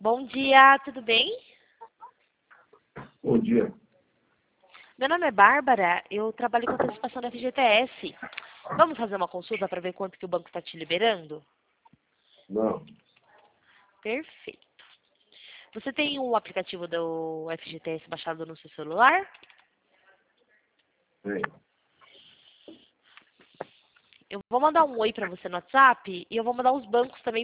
Bom dia, tudo bem? Bom dia. Meu nome é Bárbara, eu trabalho com antecipação da FGTS. Vamos fazer uma consulta para ver quanto que o banco está te liberando? Não. Perfeito. Você tem um aplicativo do FGTS baixado no seu celular? Tem. Eu vou mandar um oi para você no WhatsApp e eu vou mandar os bancos também